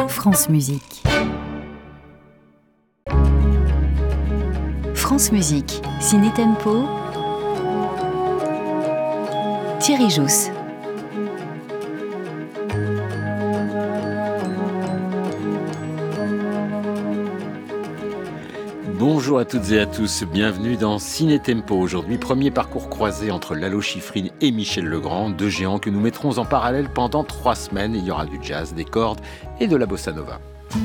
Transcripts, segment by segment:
France Musique. France Musique, Ciné Tempo, Thierry Jousse. Bonjour à toutes et à tous, bienvenue dans Ciné Tempo. Aujourd'hui, premier parcours croisé entre Lalo Schifrin et Michel Legrand, deux géants que nous mettrons en parallèle pendant 3 semaines. Il y aura du jazz, des cordes et de la bossa nova.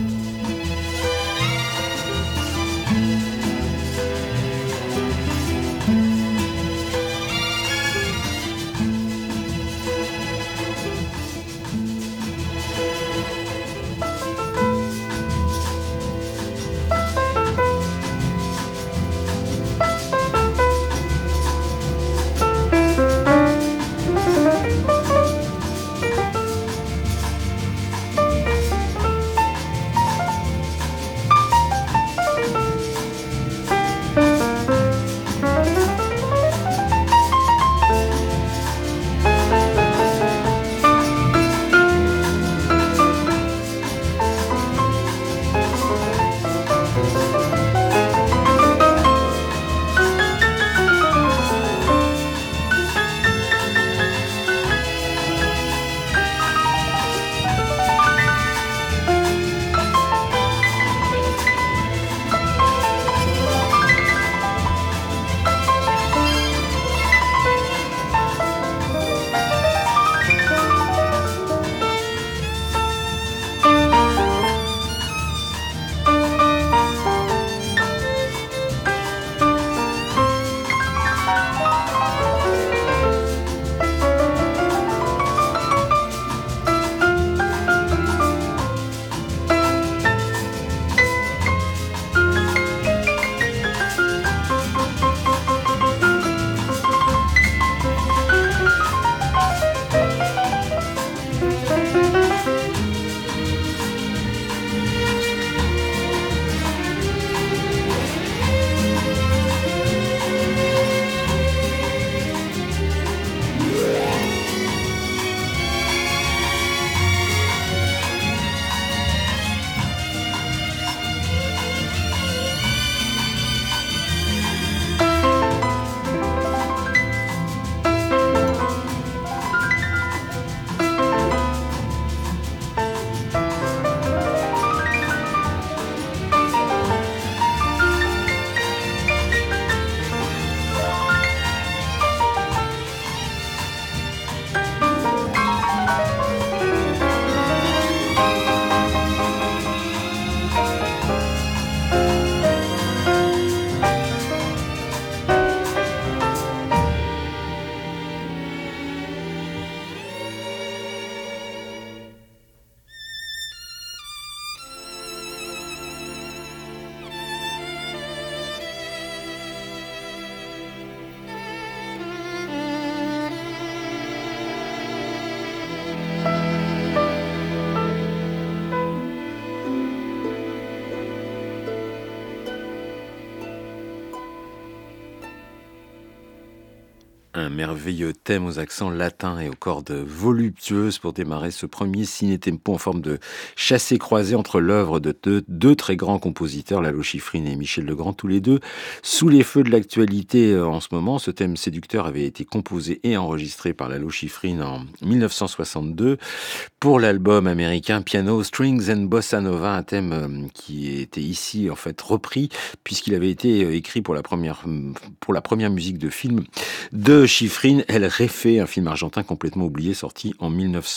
Un merveilleux thème aux accents latins et aux cordes voluptueuses pour démarrer ce premier ciné-tempo en forme de chassé-croisé entre l'œuvre de deux très grands compositeurs, Lalo Schifrin et Michel Legrand, tous les deux sous les feux de l'actualité en ce moment. Ce thème séducteur avait été composé et enregistré par Lalo Schifrin en 1962 pour l'album américain Piano, Strings and Bossa Nova, un thème qui était ici en fait repris puisqu'il avait été écrit pour la première musique de film de Schifrin, El Jefe, un film argentin complètement oublié, sorti en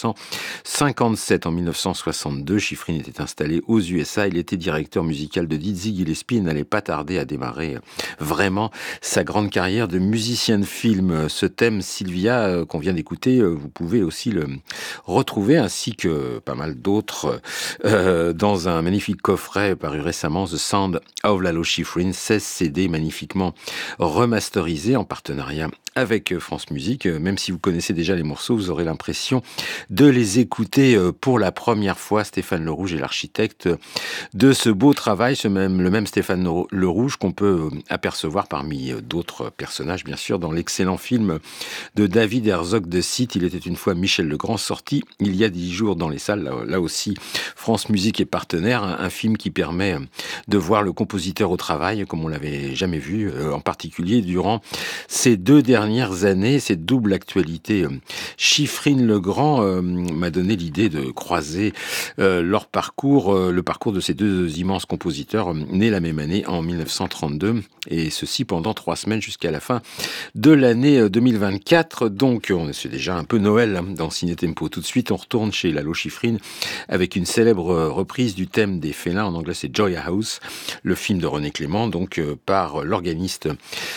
1957. En 1962, Schifrin était installé aux USA. Il était directeur musical de Dizzy Gillespie et n'allait pas tarder à démarrer vraiment sa grande carrière de musicien de film. Ce thème, Sylvia, qu'on vient d'écouter, vous pouvez aussi le retrouver, ainsi que pas mal d'autres, dans un magnifique coffret paru récemment, The Sound of Lalo Schifrin, 16 CD magnifiquement remasterisés en partenariat avec France Musique. Même si vous connaissez déjà les morceaux, vous aurez l'impression de les écouter pour la première fois. Stéphane Le Rouge est l'architecte de ce beau travail, le même Stéphane Le Rouge qu'on peut apercevoir parmi d'autres personnages, bien sûr, dans l'excellent film de David Herzog de Site. Il était une fois Michel Legrand, sorti il y a 10 jours dans les salles. Là aussi, France Musique est partenaire. Un film qui permet de voir le compositeur au travail, comme on l'avait jamais vu, en particulier durant ces 2 dernières années. Cette double actualité Chiffrine-Legrand m'a donné l'idée de croiser leur parcours, le parcours de ces 2 immenses compositeurs nés la même année en 1932, et ceci pendant 3 semaines jusqu'à la fin de l'année 2024. Donc c'est déjà un peu Noël dans Ciné Tempo. Tout de suite, on retourne chez Lalo Schifrin avec une célèbre reprise du thème des félins. En anglais, c'est Joy House, le film de René Clément, donc par l'organiste,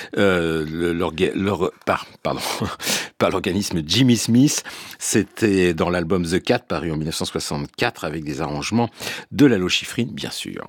par l'organisme Jimmy Smith. C'était dans l'album The Cat, paru en 1964, avec des arrangements de Lalo Schifrin, bien sûr.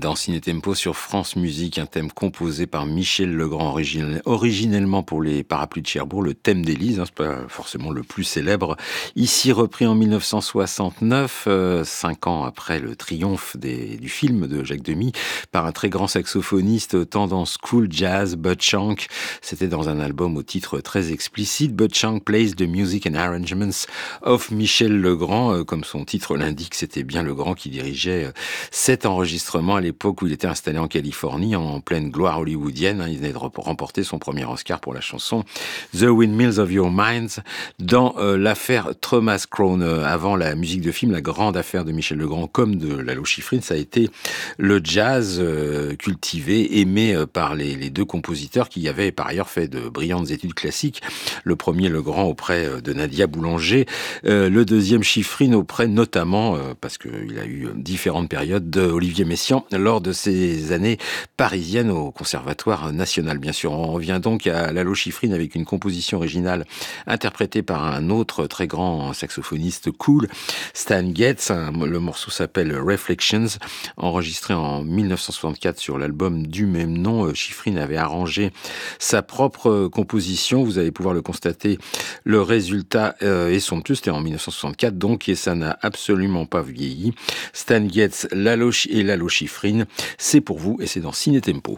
Dans Ciné Tempo sur France Musique, un thème composé par Michel Legrand, originellement pour les Parapluies de Cherbourg, le thème d'Élise, c'est pas forcément le plus célèbre. Ici repris en 1969, 5 ans après le triomphe du film de Jacques Demy, par un très grand saxophoniste tendance cool jazz, Bud Shank. C'était dans un album au titre très explicite, Bud Shank Plays the Music and Arrangements of Michel Legrand. Comme son titre l'indique, c'était bien Legrand qui dirigeait cet enregistrement à l'époque où il était installé en Californie, en pleine gloire hollywoodienne. Il venait de remporter son premier Oscar pour la chanson The Windmills of Your Minds dans l'affaire Thomas Crown. Avant la musique de film, la grande affaire de Michel Legrand comme de Lalo Schifrin, ça a été le jazz cultivé, aimé par les deux compositeurs qui avaient par ailleurs fait de brillantes études classiques. Le premier Legrand auprès de Nadia Boulanger, le deuxième Schifrin auprès notamment, parce qu'il a eu différentes périodes, d'Olivier Messiaen lors de ses années parisiennes au Conservatoire national. Bien sûr, on revient donc à Lalo Schifrin avec une composition originale interprétée par un autre très grand saxophoniste cool, Stan Getz. Le morceau s'appelle Reflections, enregistré en 1964 sur l'album du même nom. Schifrin avait arrangé sa propre composition. Vous allez pouvoir le constater. Le résultat est somptueux. C'était en 1964 donc, et ça n'a absolument pas vieilli. Stan Getz, Lalo Schifrin, c'est pour vous et c'est dans Ciné Tempo.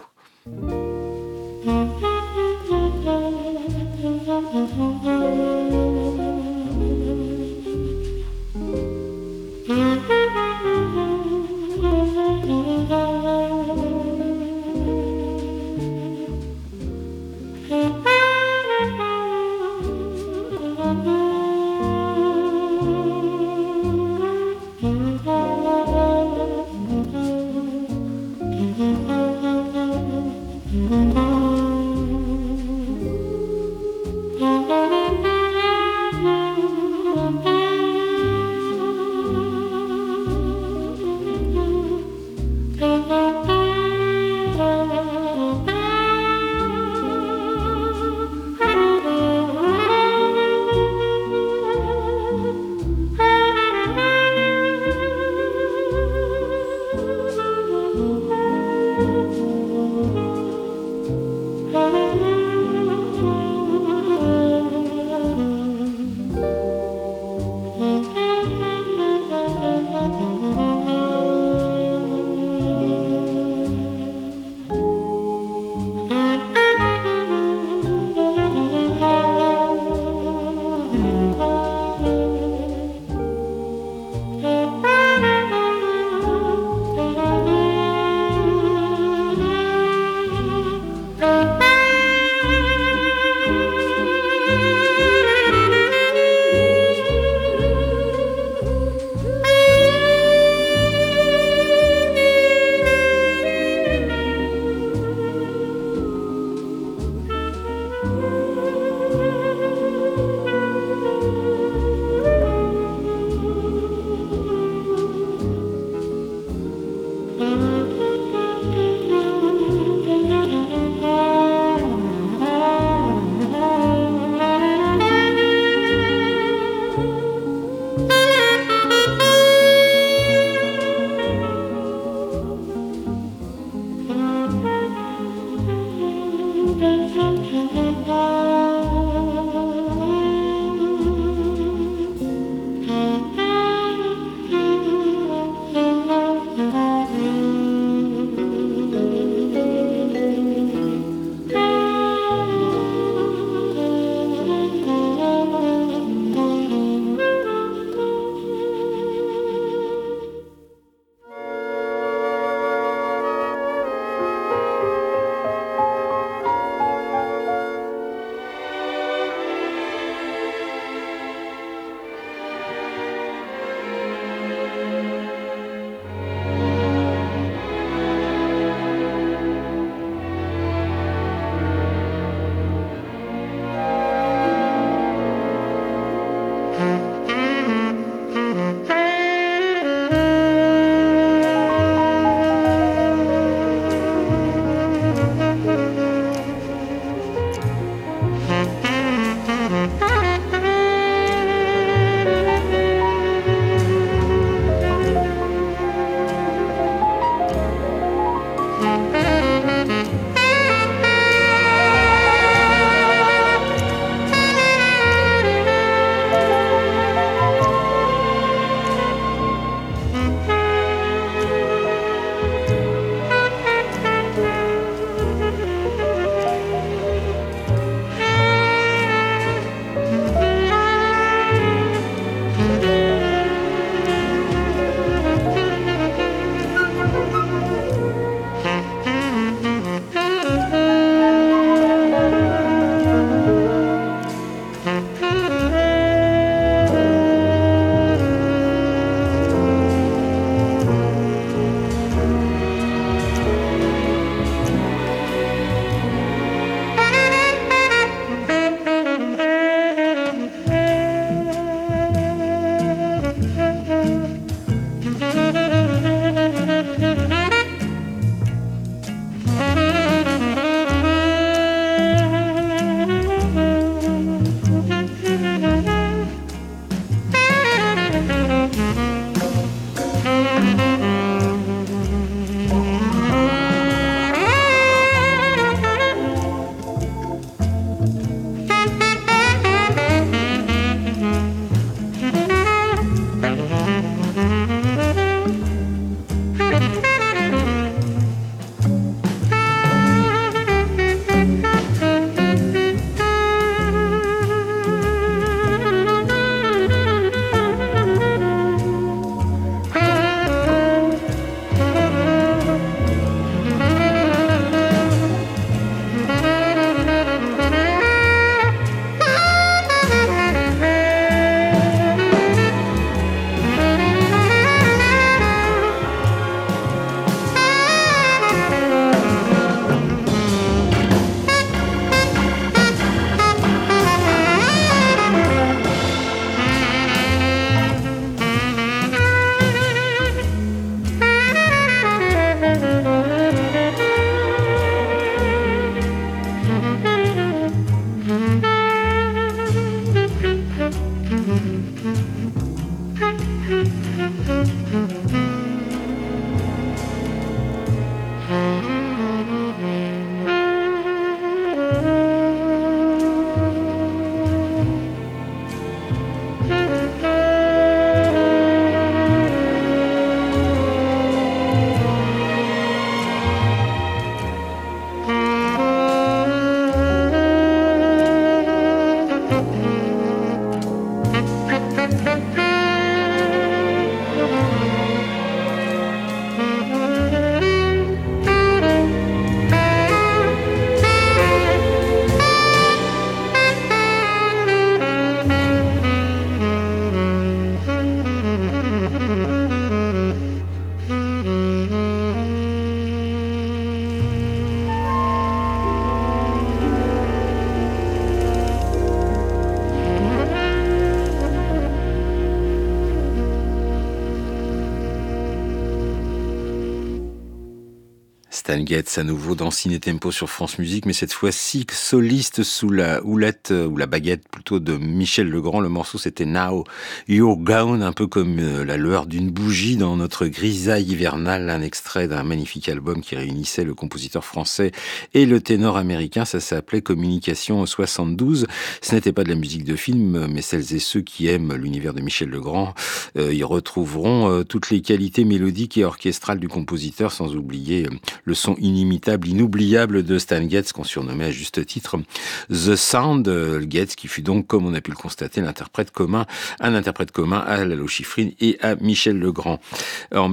Stan Getz à nouveau dans Ciné Tempo sur France Musique, mais cette fois-ci soliste sous la houlette, ou la baguette plutôt, de Michel Legrand. Le morceau c'était Now You're Gone, un peu comme la lueur d'une bougie dans notre grisaille hivernale, un extrait d'un magnifique album qui réunissait le compositeur français et le ténor américain. Ça s'appelait Communication 72. Ce n'était pas de la musique de film, mais celles et ceux qui aiment l'univers de Michel Legrand y retrouveront toutes les qualités mélodiques et orchestrales du compositeur, sans oublier le son inimitable, inoubliable de Stan Getz, qu'on surnommait à juste titre The Sound. Getz qui fut donc, comme on a pu le constater, un interprète commun à Lalo Schifrin et à Michel Legrand. En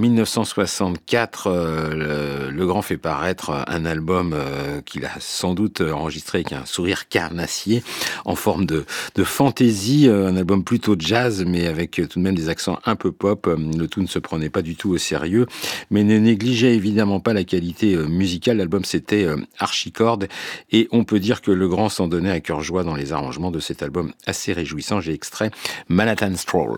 1964, Legrand fait paraître un album qu'il a sans doute enregistré avec un sourire carnassier en forme de fantaisie, un album plutôt jazz, mais avec tout de même des accents un peu pop. Le tout ne se prenait pas du tout au sérieux, mais ne négligeait évidemment pas la qualité musicale. L'album c'était Harchicord, et on peut dire que Legrand s'en donnait à cœur joie dans les arrangements de cet album assez réjouissant. J'ai extrait Manhattan Stroll.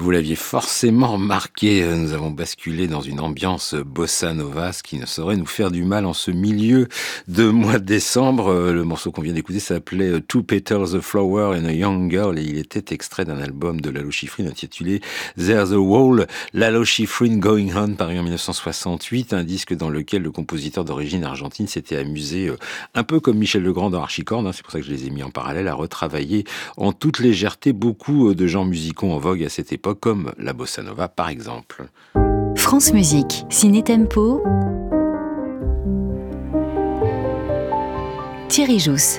Vous l'aviez forcément remarqué, nous avons basculé dans une ambiance bossa nova, ce qui ne saurait nous faire du mal en ce milieu de mois de décembre. Le morceau qu'on vient d'écouter s'appelait Two Petals, a Flower and a Young Girl et il était extrait d'un album de Lalo Schifrin intitulé There's a Wall, Lalo Schifrin Going On, paru en 1968, un disque dans lequel le compositeur d'origine argentine s'était amusé, un peu comme Michel Legrand dans Harchicorn, c'est pour ça que je les ai mis en parallèle, à retravailler en toute légèreté beaucoup de genres musicaux en vogue à cette époque, comme la bossa nova par exemple. France Musique, Ciné Tempo, Thierry Jousse.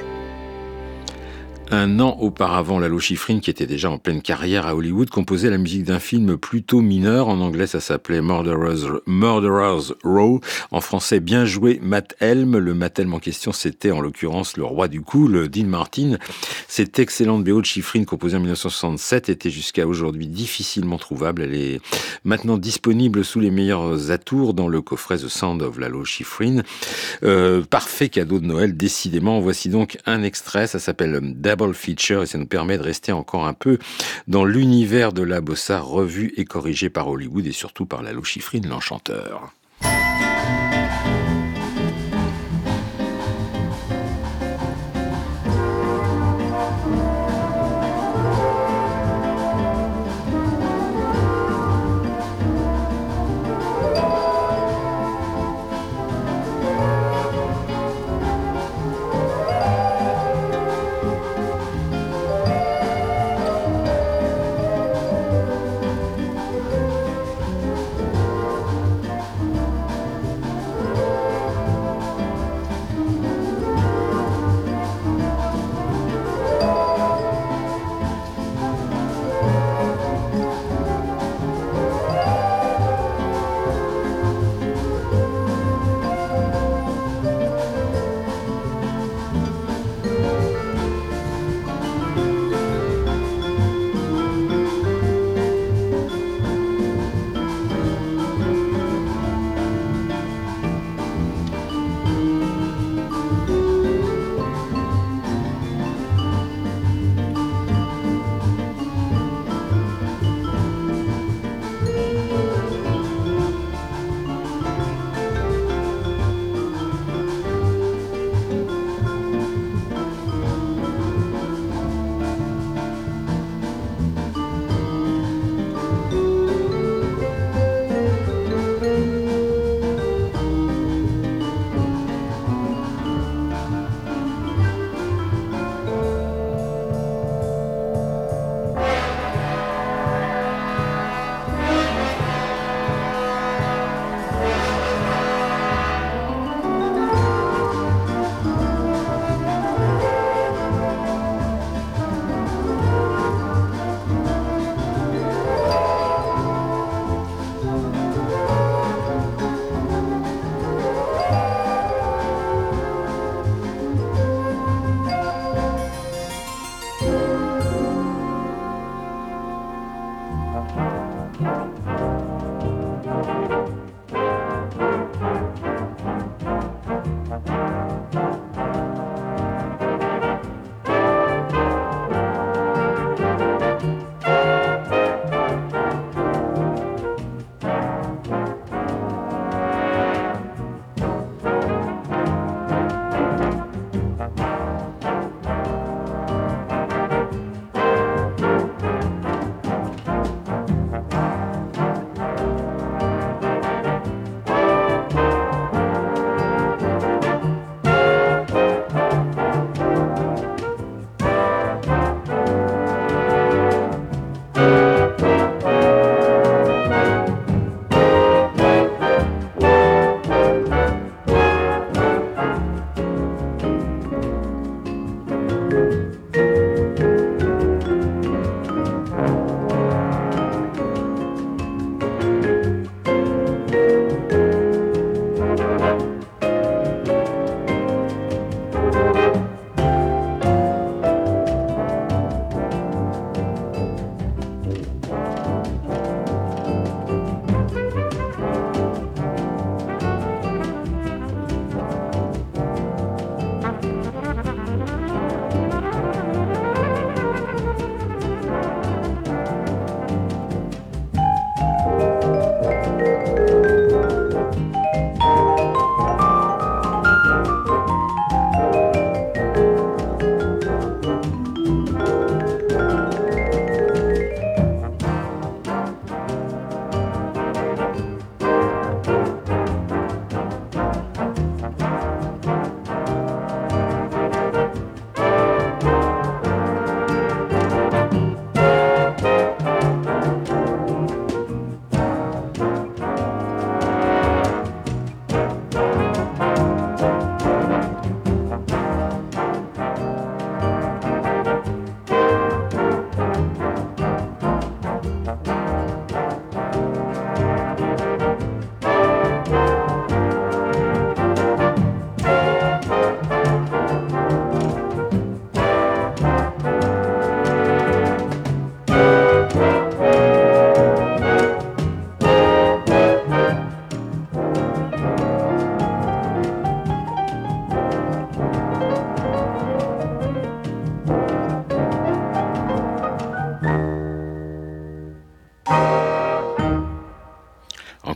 Un an auparavant, Lalo Schifrin, qui était déjà en pleine carrière à Hollywood, composait la musique d'un film plutôt mineur. En anglais, ça s'appelait Murderers Row. En français, Bien joué, Matt Helm. Le Matt Helm en question, c'était en l'occurrence le roi du cool, Dean Martin. Cette excellente BO de Schifrin, composée en 1967, était jusqu'à aujourd'hui difficilement trouvable. Elle est maintenant disponible sous les meilleurs atours dans le coffret The Sound of Lalo Schifrin. Parfait cadeau de Noël, décidément. Voici donc un extrait, ça s'appelle Double Feature et ça nous permet de rester encore un peu dans l'univers de la bossa revue et corrigée par Hollywood et surtout par Lalo Schifrin, l'enchanteur.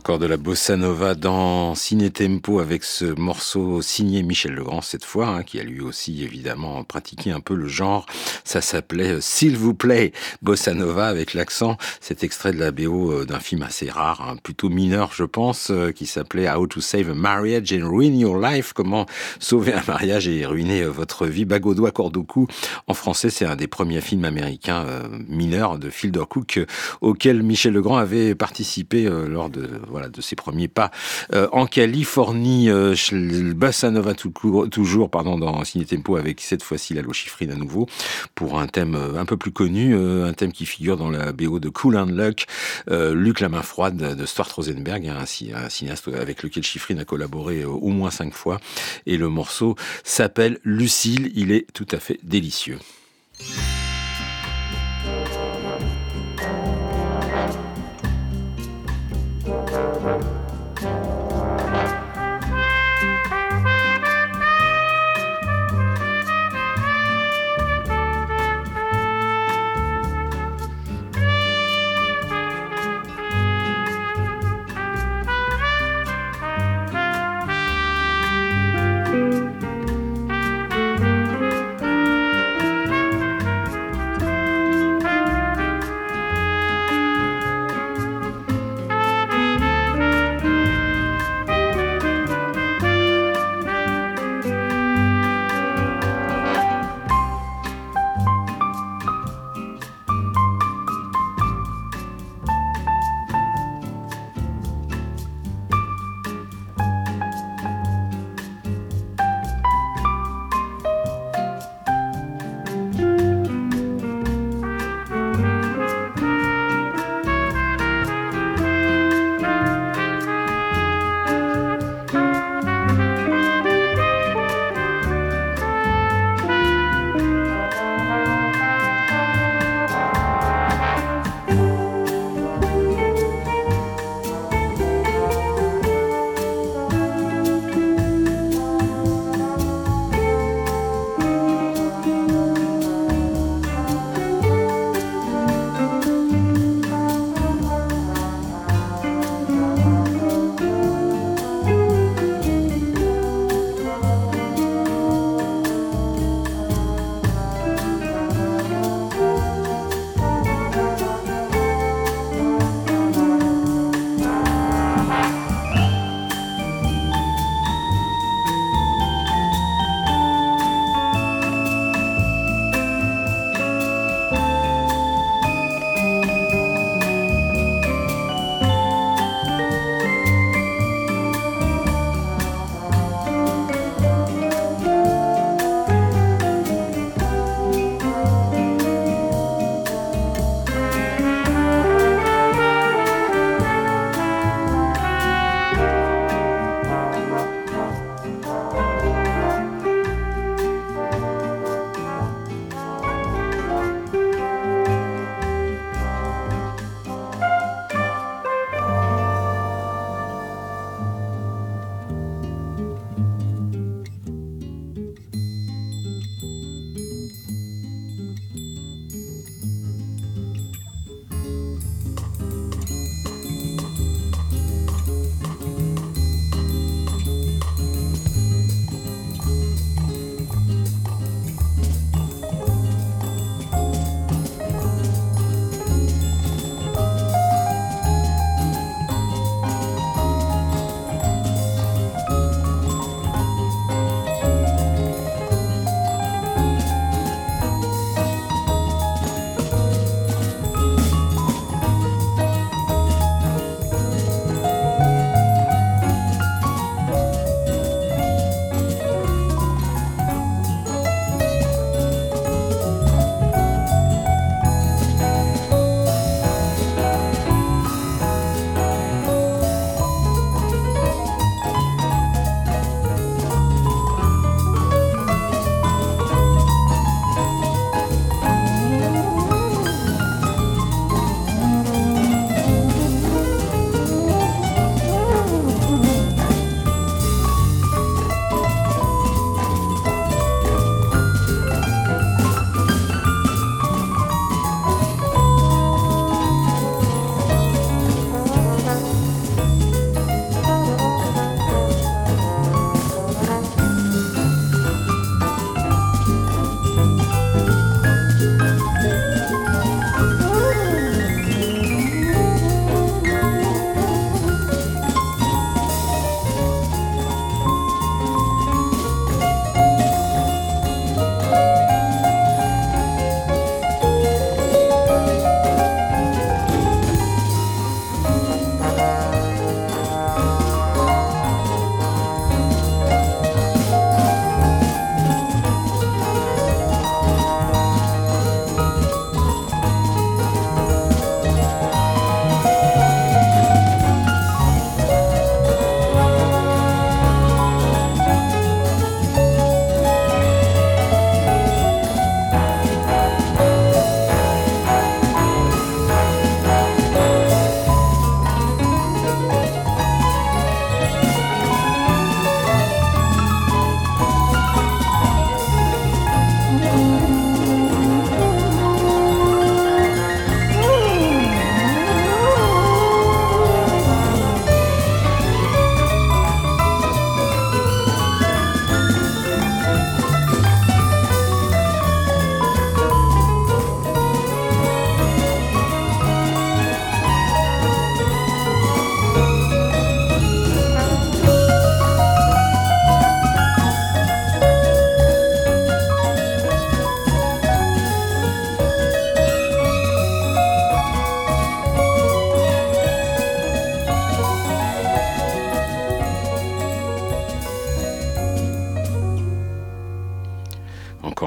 Encore de la bossa nova dans Ciné Tempo avec ce morceau signé Michel Legrand cette fois, qui a lui aussi évidemment pratiqué un peu le genre. Ça s'appelait S'il vous plaît, bossa nova avec l'accent. Cet extrait de la BO d'un film assez rare, plutôt mineur je pense, qui s'appelait How to Save a Marriage and Ruin Your Life. Comment sauver un mariage et ruiner votre vie. Bagodo, corde au cou. En français, c'est un des premiers films américains mineurs de Fielder Cook auquel Michel Legrand avait participé lors de ses premiers pas en Californie. Bossa Nova toujours dans Ciné Tempo avec cette fois-ci Lalo Schifrin à nouveau pour un thème un peu plus connu, un thème qui figure dans la BO de Cool and Luck, Luc la main froide de Stuart Rosenberg, un cinéaste avec lequel Schifrin a collaboré au moins 5 fois, et le morceau s'appelle Lucille. Il est tout à fait délicieux.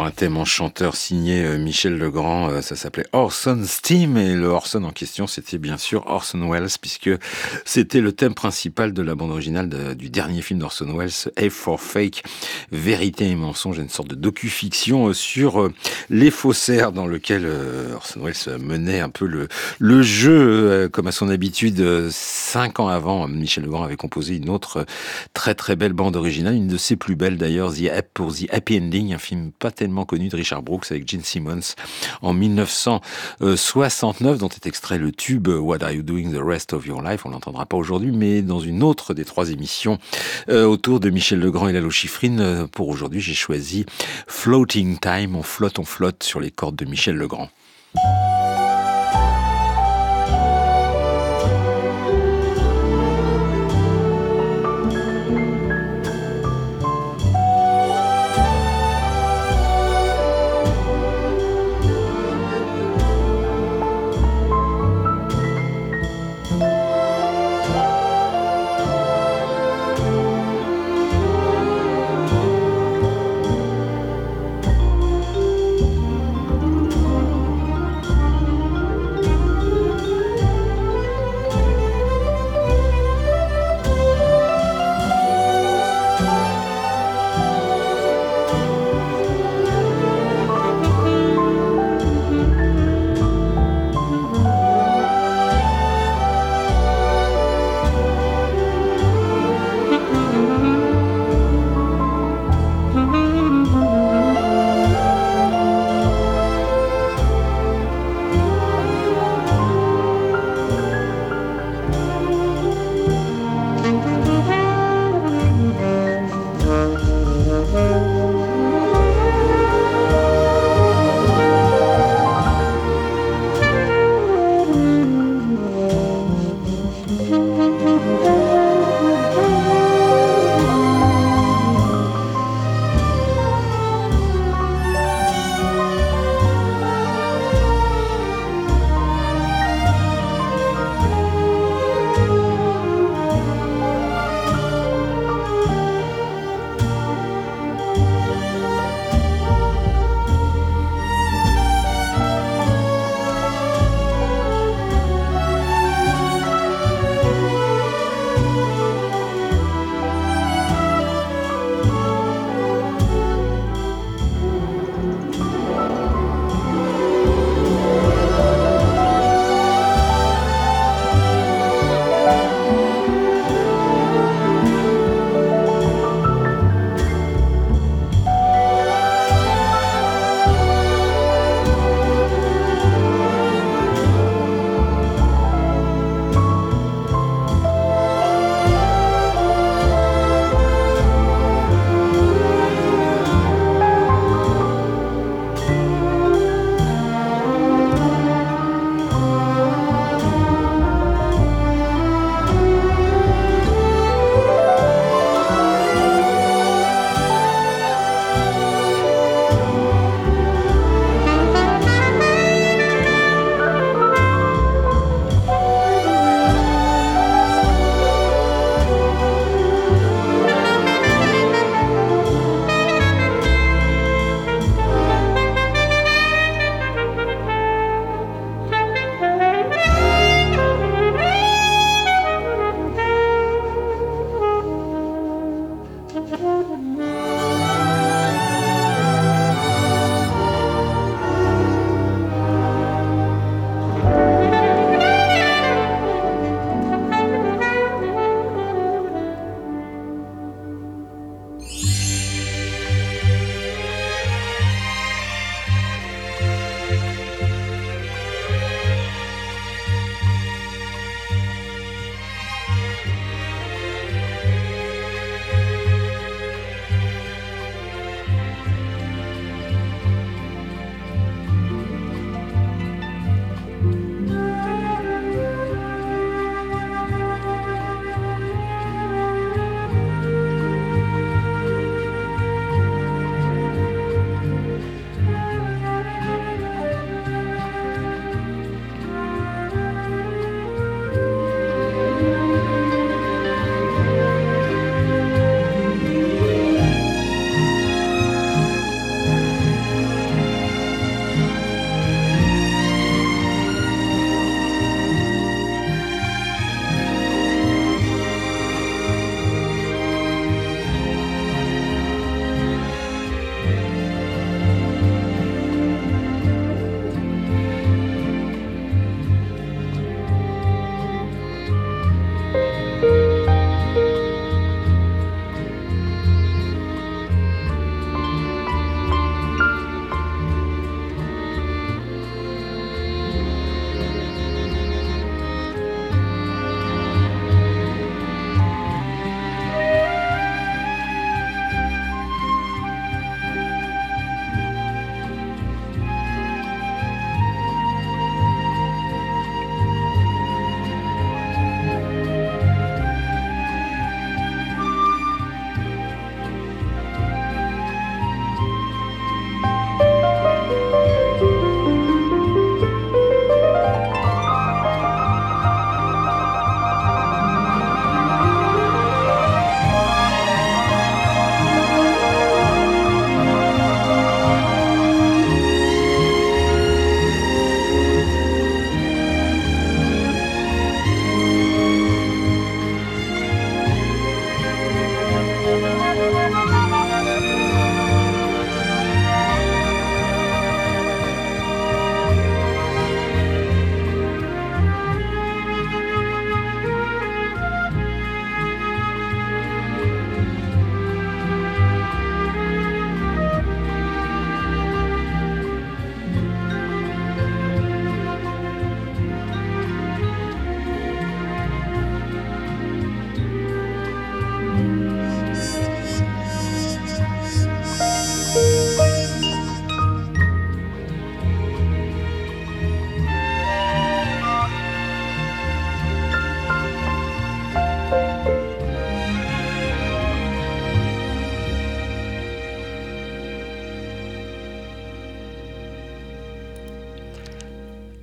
encore un thème en chanteur signé Michel Legrand, ça s'appelait Orson's Theme, et le Orson en question c'était bien sûr Orson Welles, puisque c'était le thème principal de la bande originale du dernier film d'Orson Welles, F for Fake, Vérité et mensonge, une sorte de docu-fiction sur les faussaires, dans lequel Orson Welles menait un peu le jeu, comme à son habitude. 5 ans avant, Michel Legrand avait composé une autre très très belle bande originale, une de ses plus belles d'ailleurs, pour The Happy Ending, un film pas tellement connu de Richard Brooks avec Gene Simmons en 1969, dont est extrait le tube What Are You Doing the Rest of Your Life. On l'entendra pas aujourd'hui, mais dans une autre des 3 émissions autour de Michel Legrand et Lalo Schifrin. Pour aujourd'hui, j'ai choisi Floating Time, on flotte sur les cordes de Michel Legrand.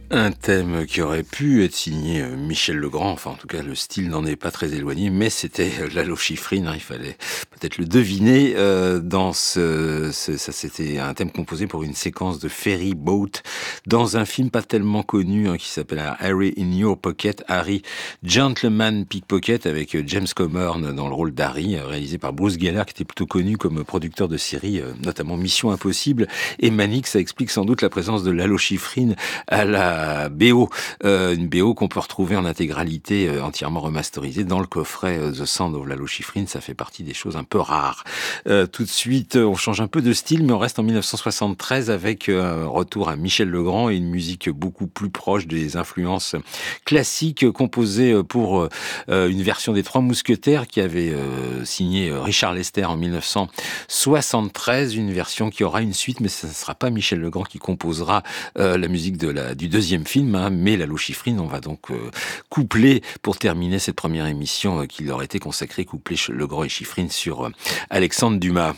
Un thème qui aurait pu être signé Michel Legrand, enfin en tout cas le style n'en est pas très éloigné, mais c'était Lalo Schifrin, hein, il fallait peut-être le deviner. Dans ça c'était un thème composé pour une séquence de ferry boat dans un film pas tellement connu hein, qui s'appelle Harry in Your Pocket, Harry Gentleman Pickpocket avec James Coburn dans le rôle d'Harry, réalisé par Bruce Geller qui était plutôt connu comme producteur de séries, notamment Mission Impossible et Manic. Ça explique sans doute la présence de Lalo Schifrin à la BO, une BO qu'on peut retrouver en intégralité entièrement remasterisée dans le coffret The Sound of Lalo Schifrin. Ça fait partie des choses un peu rares. Tout de suite, on change un peu de style, mais on reste en 1973 avec un retour à Michel Legrand et une musique beaucoup plus proche des influences classiques composées pour une version des Trois Mousquetaires qui avait signé Richard Lester en 1973, une version qui aura une suite, mais ce ne sera pas Michel Legrand qui composera la musique du deuxième film, hein, mais Lalo Schifrin, on va donc coupler pour terminer cette première émission qui leur était consacrée, coupler Legrand et Schifrin sur Alexandre Dumas.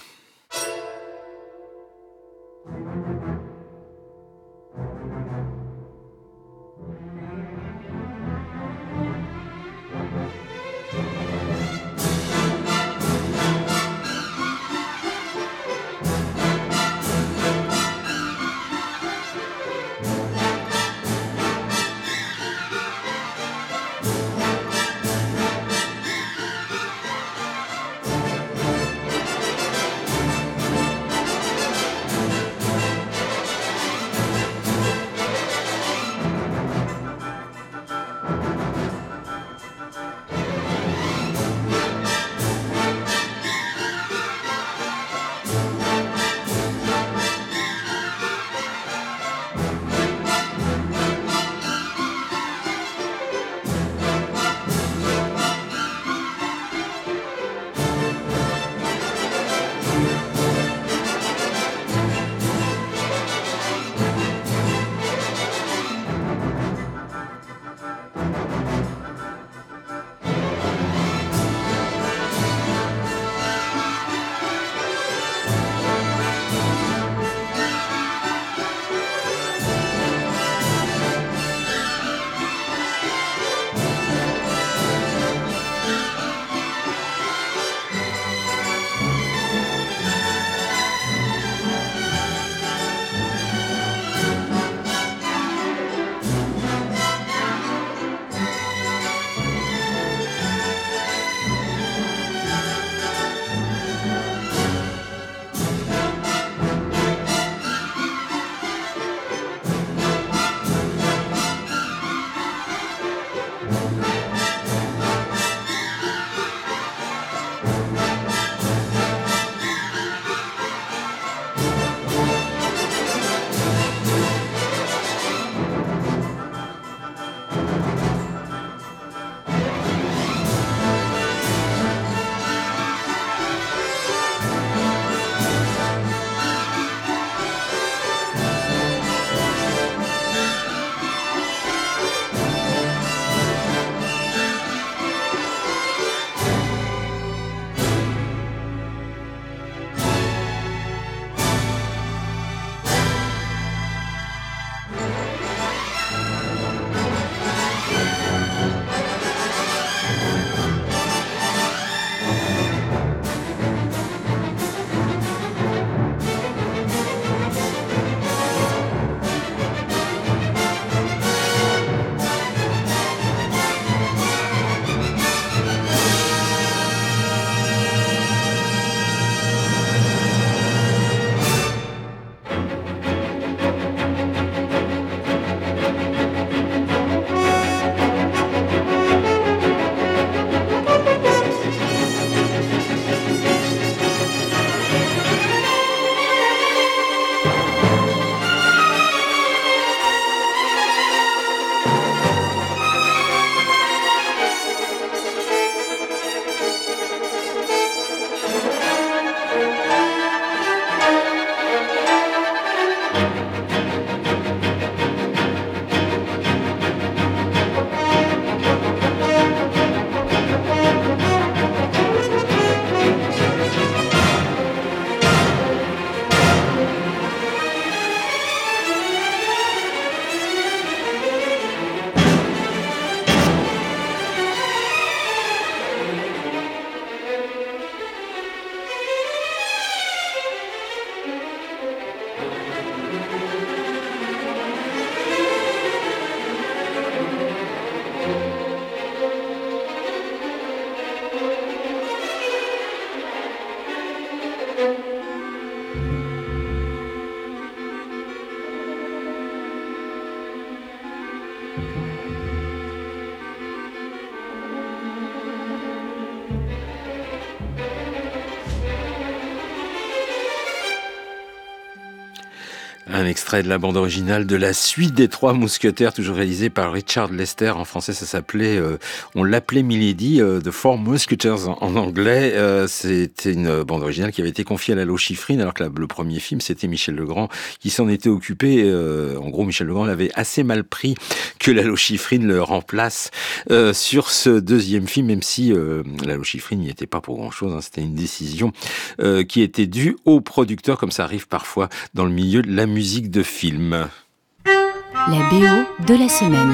Un extrait de la bande originale de La Suite des Trois Mousquetaires, toujours réalisé par Richard Lester. En français, ça s'appelait, on l'appelait Milady, The Four Musketeers en anglais. C'était une bande originale qui avait été confiée à Lalo Schifrin, alors que le premier film, c'était Michel Legrand qui s'en était occupé. En gros, Michel Legrand l'avait assez mal pris que Lalo Schifrin le remplace sur ce deuxième film, même si Lalo Schifrin n'y était pas pour grand-chose. C'était une décision qui était due au producteur, comme ça arrive parfois dans le milieu de la musique de film. La BO de la semaine.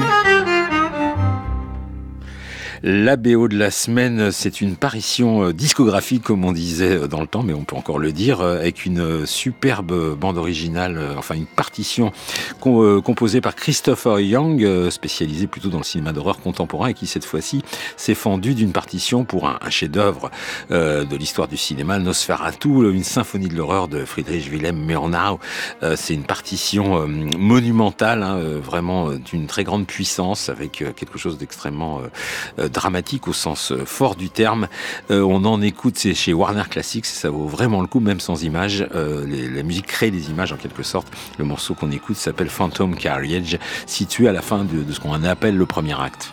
La BO de la semaine, c'est une parution discographique, comme on disait dans le temps, mais on peut encore le dire, avec une superbe bande originale, enfin une partition composée par Christopher Young, spécialisé plutôt dans le cinéma d'horreur contemporain, et qui cette fois-ci s'est fendu d'une partition pour un chef-d'œuvre de l'histoire du cinéma, Nosferatu, une symphonie de l'horreur de Friedrich Wilhelm Murnau. C'est une partition monumentale, vraiment d'une très grande puissance, avec quelque chose d'extrêmement dramatique au sens fort du terme. On en écoute, c'est chez Warner Classics, ça vaut vraiment le coup, même sans images. La musique crée des images en quelque sorte. Le morceau qu'on écoute s'appelle Phantom Carriage, situé à la fin de ce qu'on appelle le premier acte.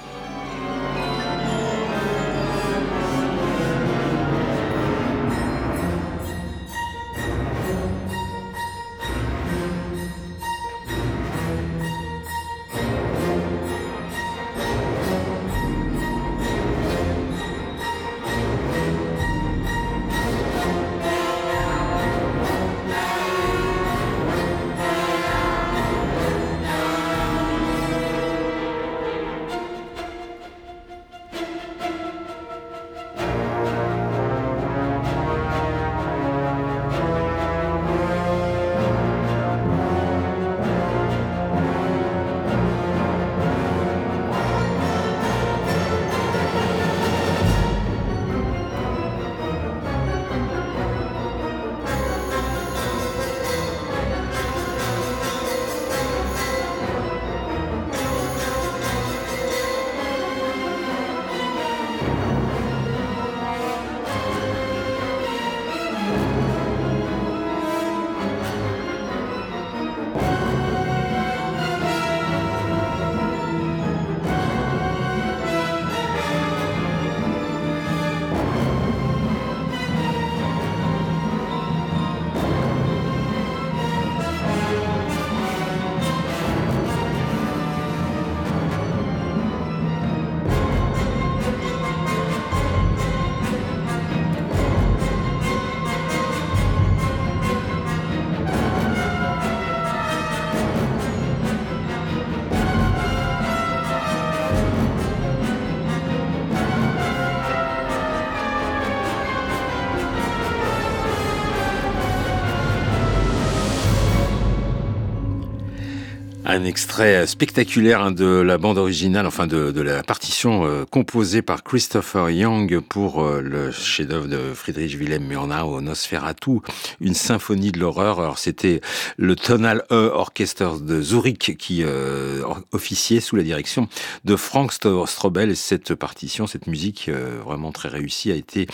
Un extrait spectaculaire de la bande originale, enfin de la partition composée par Christopher Young pour le chef-d'œuvre de Friedrich Wilhelm Murnau, Nosferatu, une symphonie de l'horreur. Alors c'était le Tonal Orchester de Zurich qui officiait sous la direction de Frank Strobel, et cette partition, cette musique vraiment très réussie a été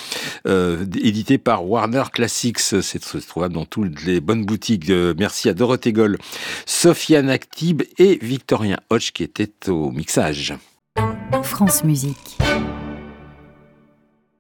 éditée par Warner Classics. C'est trouvable dans toutes les bonnes boutiques. Merci à Dorothée Goll, Sofiane Actib et Victorien Hodge qui étaient au mixage. France Musique.